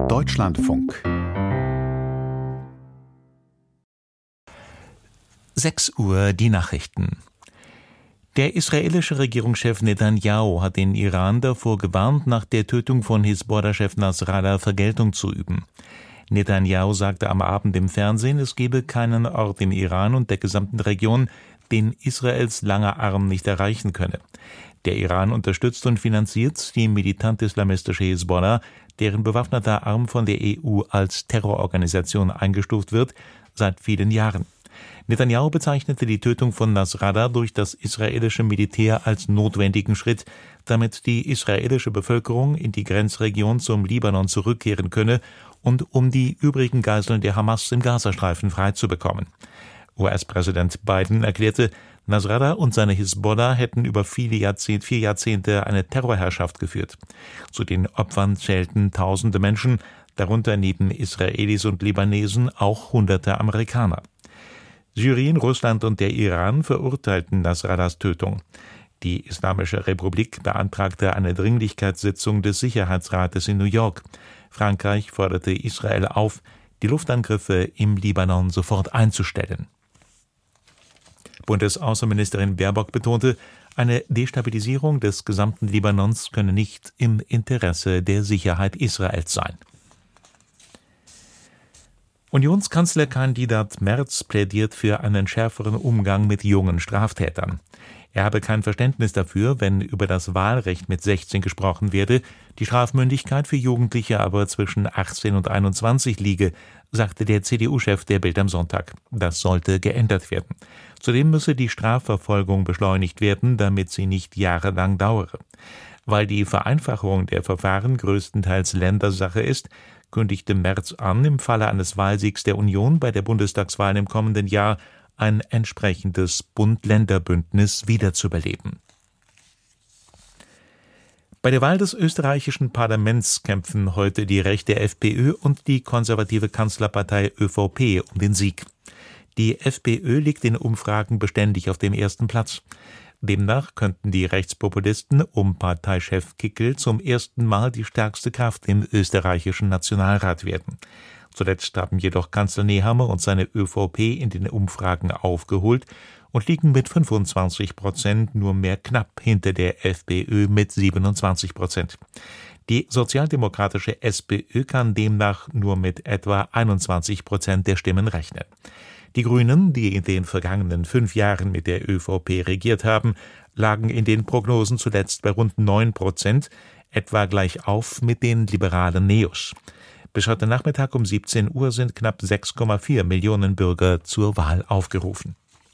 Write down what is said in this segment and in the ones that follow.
Deutschlandfunk 6 Uhr die Nachrichten. Der israelische Regierungschef Netanyahu hat den Iran davor gewarnt, nach der Tötung von Hisbollah-Chef Nasrallah Vergeltung zu üben. Netanyahu sagte am Abend im Fernsehen, es gebe keinen Ort im Iran und der gesamten Region, den Israels langer Arm nicht erreichen könne. Der Iran unterstützt und finanziert die militant-islamistische Hisbollah, deren bewaffneter Arm von der EU als Terrororganisation eingestuft wird, seit vielen Jahren. Netanyahu bezeichnete die Tötung von Nasrallah durch das israelische Militär als notwendigen Schritt, damit die israelische Bevölkerung in die Grenzregion zum Libanon zurückkehren könne und um die übrigen Geiseln der Hamas im Gazastreifen freizubekommen. US-Präsident Biden erklärte, Nasrallah und seine Hisbollah hätten über 4 Jahrzehnte eine Terrorherrschaft geführt. Zu den Opfern zählten Tausende Menschen, darunter neben Israelis und Libanesen auch Hunderte Amerikaner. Syrien, Russland und der Iran verurteilten Nasrallahs Tötung. Die Islamische Republik beantragte eine Dringlichkeitssitzung des Sicherheitsrates in New York. Frankreich forderte Israel auf, die Luftangriffe im Libanon sofort einzustellen. Bundesaußenministerin Baerbock betonte, eine Destabilisierung des gesamten Libanons könne nicht im Interesse der Sicherheit Israels sein. Unionskanzlerkandidat Merz plädiert für einen schärferen Umgang mit jungen Straftätern. Er habe kein Verständnis dafür, wenn über das Wahlrecht mit 16 gesprochen werde, die Strafmündigkeit für Jugendliche aber zwischen 18 und 21 liege, sagte der CDU-Chef der Bild am Sonntag. Das sollte geändert werden. Zudem müsse die Strafverfolgung beschleunigt werden, damit sie nicht jahrelang dauere. Weil die Vereinfachung der Verfahren größtenteils Ländersache ist, kündigte Merz an, im Falle eines Wahlsiegs der Union bei der Bundestagswahl im kommenden Jahr ein entsprechendes Bund-Länder-Bündnis wiederzubeleben. Bei der Wahl des österreichischen Parlaments kämpfen heute die rechte FPÖ und die konservative Kanzlerpartei ÖVP um den Sieg. Die FPÖ liegt in Umfragen beständig auf dem ersten Platz. Demnach könnten die Rechtspopulisten um Parteichef Kickl zum ersten Mal die stärkste Kraft im österreichischen Nationalrat werden. Zuletzt haben jedoch Kanzler Nehammer und seine ÖVP in den Umfragen aufgeholt und liegen mit 25% nur mehr knapp hinter der FPÖ mit 27%. Die sozialdemokratische SPÖ kann demnach nur mit etwa 21% der Stimmen rechnen. Die Grünen, die in den vergangenen 5 Jahren mit der ÖVP regiert haben, lagen in den Prognosen zuletzt bei rund 9%, etwa gleich auf mit den liberalen Neos. Bis heute Nachmittag um 17 Uhr sind knapp 6,4 Millionen Bürger zur Wahl aufgerufen.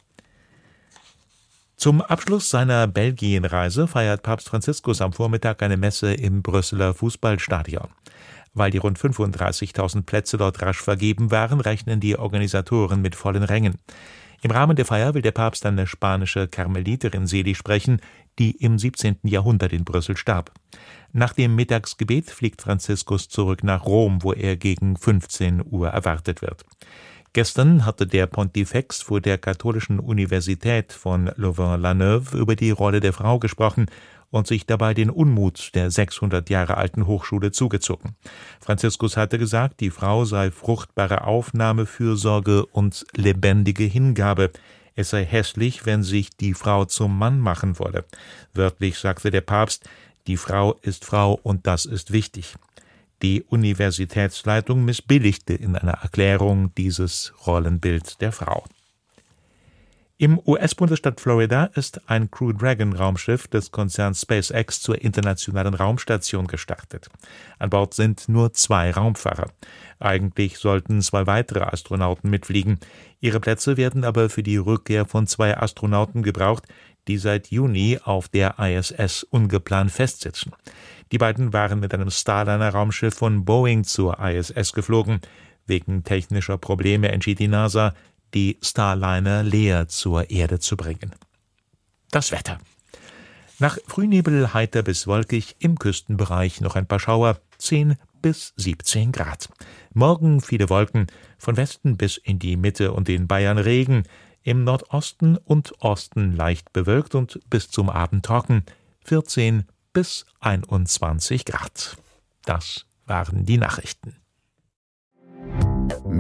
Zum Abschluss seiner Belgienreise feiert Papst Franziskus am Vormittag eine Messe im Brüsseler Fußballstadion. Weil die rund 35.000 Plätze dort rasch vergeben waren, rechnen die Organisatoren mit vollen Rängen. Im Rahmen der Feier will der Papst eine spanische Karmeliterin selig sprechen, die im 17. Jahrhundert in Brüssel starb. Nach dem Mittagsgebet fliegt Franziskus zurück nach Rom, wo er gegen 15 Uhr erwartet wird. Gestern hatte der Pontifex vor der Katholischen Universität von Louvain-la-Neuve über die Rolle der Frau gesprochen und sich dabei den Unmut der 600 Jahre alten Hochschule zugezogen. Franziskus hatte gesagt, die Frau sei fruchtbare Aufnahme, Fürsorge und lebendige Hingabe. Es sei hässlich, wenn sich die Frau zum Mann machen wolle. Wörtlich sagte der Papst, die Frau ist Frau und das ist wichtig. Die Universitätsleitung missbilligte in einer Erklärung dieses Rollenbild der Frau. Im US-Bundesstaat Florida ist ein Crew Dragon-Raumschiff des Konzerns SpaceX zur internationalen Raumstation gestartet. An Bord sind nur 2 Raumfahrer. Eigentlich sollten 2 weitere Astronauten mitfliegen. Ihre Plätze werden aber für die Rückkehr von 2 Astronauten gebraucht, die seit Juni auf der ISS ungeplant festsitzen. Die beiden waren mit einem Starliner-Raumschiff von Boeing zur ISS geflogen. Wegen technischer Probleme entschied die NASA, die Starliner leer zur Erde zu bringen. Das Wetter. Nach Frühnebel heiter bis wolkig, im Küstenbereich noch ein paar Schauer, 10 bis 17 Grad. Morgen viele Wolken, von Westen bis in die Mitte und in Bayern Regen, im Nordosten und Osten leicht bewölkt und bis zum Abend trocken, 14 bis 21 Grad. Das waren die Nachrichten.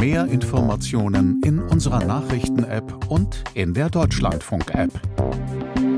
Mehr Informationen in unserer Nachrichten-App und in der Deutschlandfunk-App.